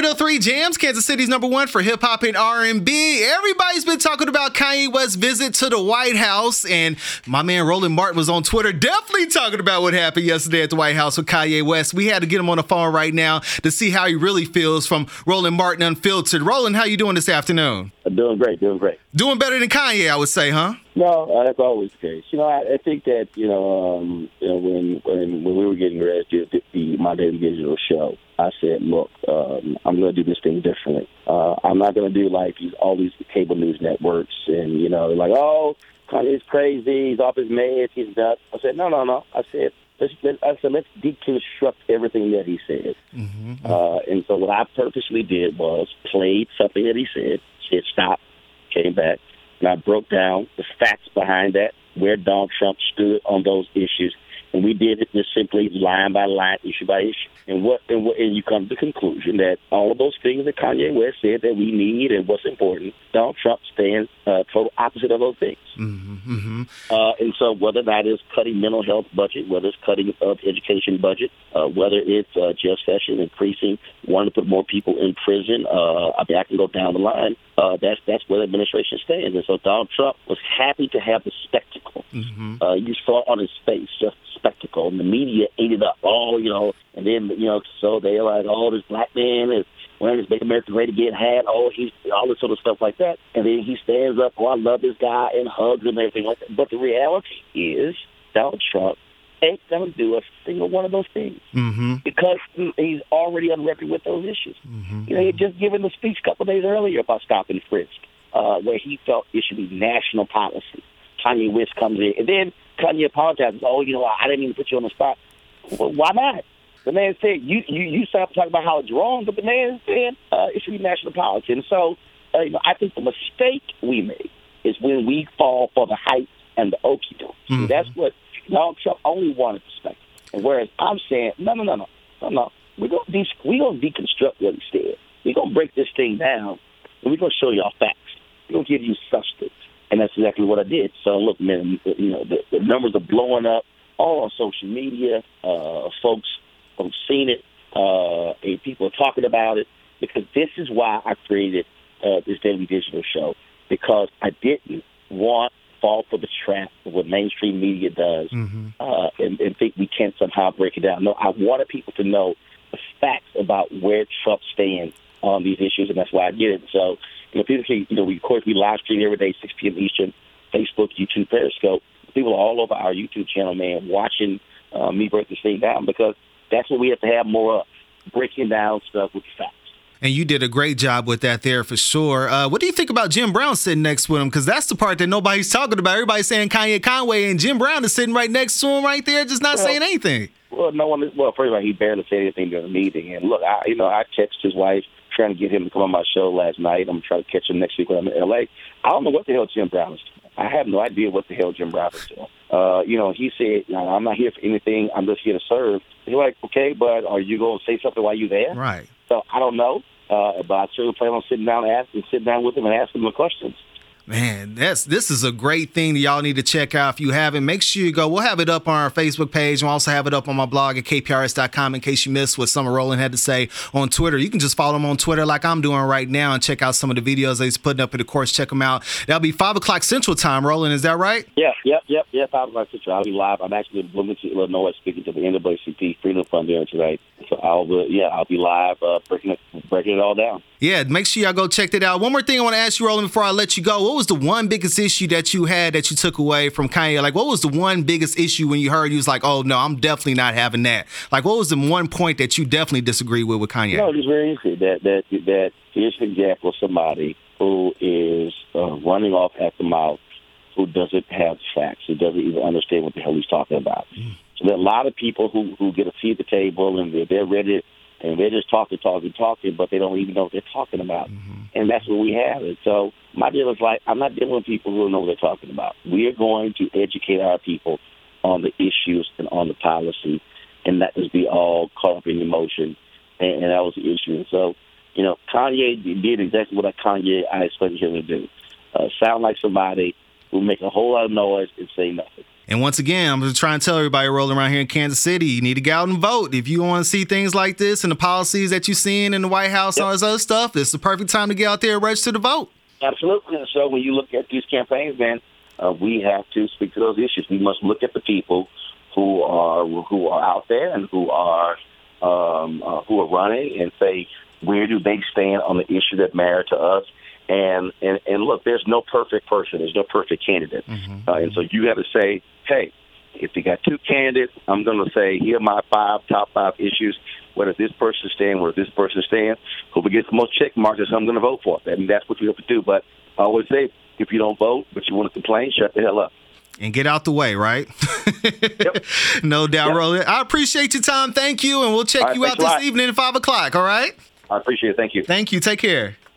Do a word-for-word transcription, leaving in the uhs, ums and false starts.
seven oh three Jams, Kansas City's number one for hip-hop and R and B. Everybody's been talking about Kanye West's visit to the White House, and my man Roland Martin was on Twitter definitely talking about what happened yesterday at the White House with Kanye West. We had to get him on the phone right now to see how he really feels from Roland Martin Unfiltered. Roland, how you doing this afternoon? I'm doing great, doing great. Doing better than Kanye, I would say, huh? No, uh, that's always the case. You know, I, I think that, you know, um, you know when, when when we were getting ready to do the My Daily Digital show, I said, look, um, I'm going to do this thing differently. Uh, I'm not going to do like these, all these cable news networks and, you know, like, oh, Kanye's crazy, he's off his meds, he's nuts. I said, no, no, no. I said, let's, let's, I said, let's deconstruct everything that he said. Mm-hmm. Uh, and so what I purposely did was played something that he said, said stop, came back, and I broke down the facts behind that, where Donald Trump stood on those issues. And we did it just simply line by line, issue by issue. And what and, what, and you come to the conclusion that all of those things that Kanye West said that we need and what's important, Donald Trump stands uh, total opposite of those things. Mm-hmm, mm-hmm. Uh, and so whether that is cutting mental health budget, whether it's cutting of education budget, uh, whether it's uh, Jeff Sessions increasing, wanting to put more people in prison, uh, I mean, I can go down the line. Uh, that's that's where the administration stands. And so Donald Trump was happy to have the spectacle. Mm-hmm. Uh, you saw it on his face, just spectacle, and the media ate it up. Oh, you know, and then, you know, so they're like, oh, this black man is wearing his Make America Great Again hat. Oh, he's all this sort of stuff like that. And then he stands up, oh, I love this guy, and hugs him and everything like that. But the reality is Donald Trump ain't going to do a single one of those things mm-hmm. because he's already on record with those issues. Mm-hmm. You know, he had just given the speech a couple of days earlier about stop and frisk, uh, where he felt it should be national policy. Kanye West comes in, and then Kanye apologizes. Oh, you know, I didn't mean to put you on the spot. Well, why not? The man said, you you, you start talking about how it's wrong, but the man said uh, it should be national policy. And so, uh, you know, I think the mistake we make is when we fall for the hype and the okie doke. Mm-hmm. That's what Donald Trump only wanted perspective. And whereas I'm saying, no, no, no, no, no, no. We're going to de- we gonna deconstruct what he said. We're going to break this thing down, and we're going to show y'all facts. We're going to give you substance. And that's exactly what I did. So, look, man, you know, the, the numbers are blowing up all on social media. Uh, folks have seen it, uh, and people are talking about it, because this is why I created uh, this Daily Digital show, because I didn't want to fall for the trap of what mainstream media does mm-hmm. uh, and, and think we can't somehow break it down. No, I wanted people to know the facts about where Trump stands on these issues, and that's why I did it. So, you know, people can, you know, we, of course, we live stream every day, six p.m. Eastern, Facebook, YouTube, Periscope. People are all over our YouTube channel, man, watching uh, me break this thing down, because that's what we have to have more of, breaking down stuff with facts. And you did a great job with that there for sure. Uh, what do you think about Jim Brown sitting next with him? Because that's the part that nobody's talking about. Everybody's saying Kanye Conway, and Jim Brown is sitting right next to him right there, just not well, saying anything. Well, no one is, well, first of all, he barely said anything during the meeting. And look, I, you know, I texted his wife, trying to get him to come on my show last night. I'm trying to catch him next week when I'm in L A. I don't know what the hell Jim Brown is doing. I have no idea what the hell Jim Brown is doing. Uh, you know, he said, no, I'm not here for anything. I'm just here to serve. He's like, okay, but are you going to say something while you're there? Right. So I don't know, uh, but I certainly plan on sitting down and asking, sitting down with him and asking him the questions. Man, that's this is a great thing that y'all need to check out. If you haven't, make sure you go. We'll have it up on our Facebook page. We'll also have it up on my blog at K P R S dot com in case you missed what Summer Roland had to say on Twitter. You can just follow him on Twitter like I'm doing right now and check out some of the videos that he's putting up in the course. Check them out. That'll be five o'clock Central Time, Roland. Is that right? Yeah, yep, yep, yep. five o'clock Central. I'll be live. I'm actually in Bloomington, Illinois, speaking to the N double A C P Freedom Fund there tonight. So I'll, uh, yeah, I'll be live uh, breaking it, breaking it all down. Yeah, make sure y'all go check that out. One more thing I want to ask you, Roland, before I let you go. What was the one biggest issue that you had that you took away from Kanye? Like, what was the one biggest issue when you heard you was like, oh, no, I'm definitely not having that? Like, what was the one point that you definitely disagree with with Kanye? No, it's very easy. That, that, that here's an example of somebody who is uh, running off at the mouth, who doesn't have the facts, who doesn't even understand what the hell he's talking about. Mm. So there are a lot of people who, who get a seat at the table, and they're, they're ready, and they're just talking, talking, talking, but they don't even know what they're talking about. Mm-hmm. And that's what we have. And so my deal is like, I'm not dealing with people who don't know what they're talking about. We are going to educate our people on the issues and on the policy, and not just be all caught up in emotion. And, and that was the issue. And so, you know, Kanye did exactly what I, Kanye I expected him to do. Uh, sound like somebody who make a whole lot of noise and say nothing. And once again, I'm just trying to tell everybody rolling around here in Kansas City, you need to get out and vote. If you want to see things like this and the policies that you're seeing in the White House and all this other stuff, it's the perfect time to get out there and register to vote. Absolutely. And so when you look at these campaigns, man, uh, we have to speak to those issues. We must look at the people who are who are out there and who are um, uh, who are running and say, where do they stand on the issue that matter to us? And, and, and look, there's no perfect person. There's no perfect candidate. Mm-hmm. Uh, and so you have to say, hey, if you got two candidates, I'm going to say, here are my five, top five issues. Where does this person stand? Where does this person stand? Whoever gets the most check marks is who I'm going to vote for. I mean, that's what you have to do. But I always say, if you don't vote, but you want to complain, shut the hell up. And get out the way, right? Yep. No doubt, yep. Roland. I appreciate your time. Thank you. And we'll check right, you out this evening at five o'clock, all right? I appreciate it. Thank you. Thank you. Take care.